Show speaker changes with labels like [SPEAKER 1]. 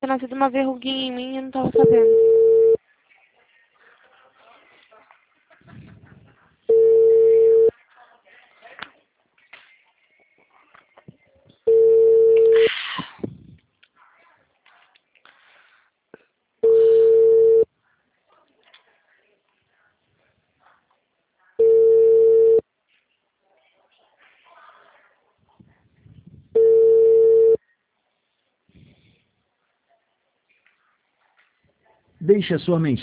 [SPEAKER 1] ter nascido uma verruguinha em mim e eu não tava sabendo.
[SPEAKER 2] Deixe a sua mensagem.